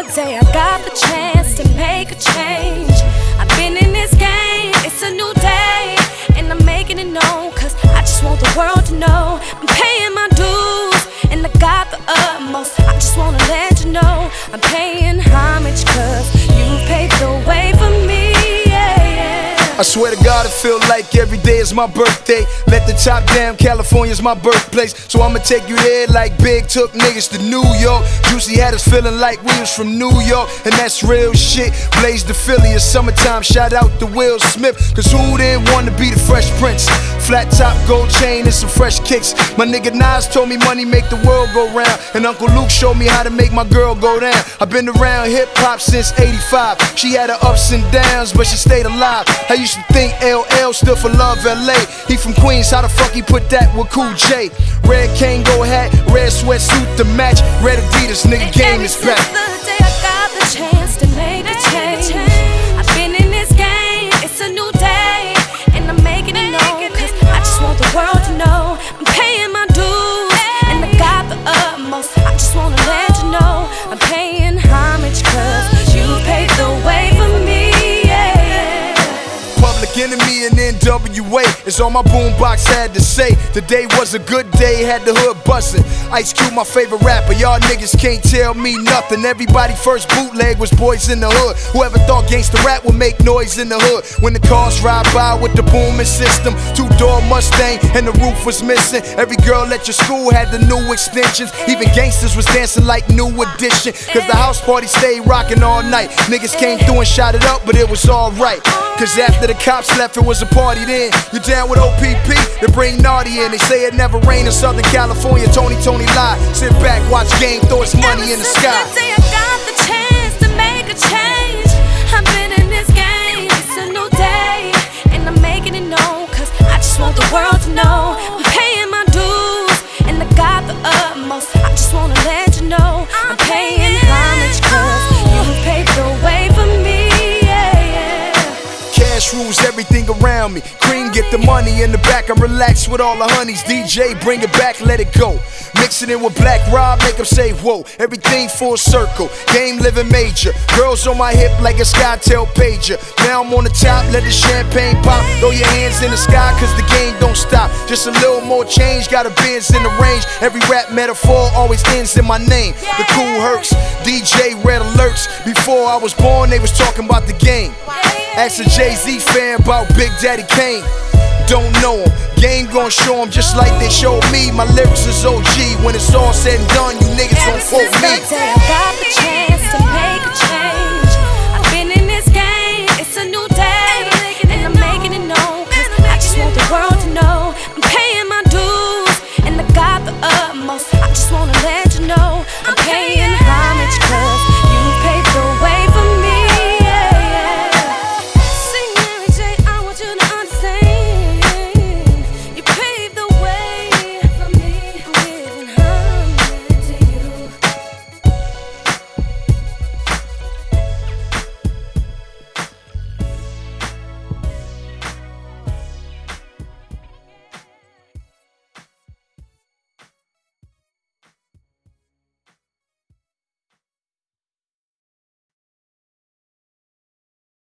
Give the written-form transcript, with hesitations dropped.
day I got the chance to make a change. I've been in this game, it's a new day, and I'm making it known, cause I just want the world to know I'm paying my dues, and I got the utmost. I just wanna let you know I'm paying homage, cause you paved the way for me, yeah. I swear to God, I feel like every day is my birthday. Let the top down, California's my birthplace. So I'ma take you there like Big took niggas to New York. Juicy had us feeling like we was from New York, and that's real shit. Blaze the Philly, it's summertime, shout out to Will Smith, cause who didn't want to be the Fresh Prince? Flat top, gold chain, and some fresh kicks. My nigga Nas told me money make the world go round, and Uncle Luke showed me how to make my girl go down. I've been around hip-hop since '85. She had her ups and downs, but she stayed alive. I used to think LL stood for Love LA. He from Queens, how the fuck he put that with Cool J? Red Kango hat, red sweatsuit to match, red Adidas, nigga game is back. The day I got the chance to make a change, I've been in this game, it's a new day, and I'm making it known, cause I just want the world to know I'm paying my dues, and I got the utmost. I just wanna let you know I'm paying homage, cause you paved the way for me, yeah. Public Enemy and NWA is all my boombox had to say. Today was a good day, had the hood bustin'. Ice Cube my favorite rapper, y'all niggas can't tell me nothing. Everybody first bootleg was Boys in the Hood. Whoever thought gangsta rap would make noise in the hood? When the cars ride by with the booming system, two-door Mustang and the roof was missing. Every girl at your school had the new extensions. Even gangsters was dancing like New Edition, cause the house party stayed rockin' all night. Niggas came through and shot it up, but it was alright, cause after the cops left, it was a party then. You down with OPP? They bring Naughty in. They say it never rain in Southern California. Tony lie. Sit back, watch game, throw its money in the sky. Ever since the day I got the chance to make a change, I've been in this game, it's a new day, and I'm making it known, cause I just want the world to know I'm paying my dues, and I got the utmost. I just wanna let you know I'm paying homage, cause you paved the way for me, yeah. Cash rules everything around me. Cream get the money in the back. I'm relaxed with all the honeys. DJ bring it back, let it go. Mix it in with Black Rob, make them say whoa. Everything full circle, game living major. Girls on my hip like a SkyTel pager. Now I'm on the top, let the champagne pop. Throw your hands in the sky, cause the game don't stop. Just a little more change, got a Benz in the range. Every rap metaphor always ends in my name. The Cool Hercs, DJ Red Alerts. Before I was born, they was talking about the game. Ask a Jay-Z fan about Big Daddy Kane. Don't know him, game gon' show him just like they showed me. My lyrics is OG, when it's all said and done, you niggas gon' quote me. Ever since the day I got the chance to make a change, I've been in this game, it's a new day, and I'm making it known, cause I just want the world to know I'm paying my dues, and I got the utmost. I just want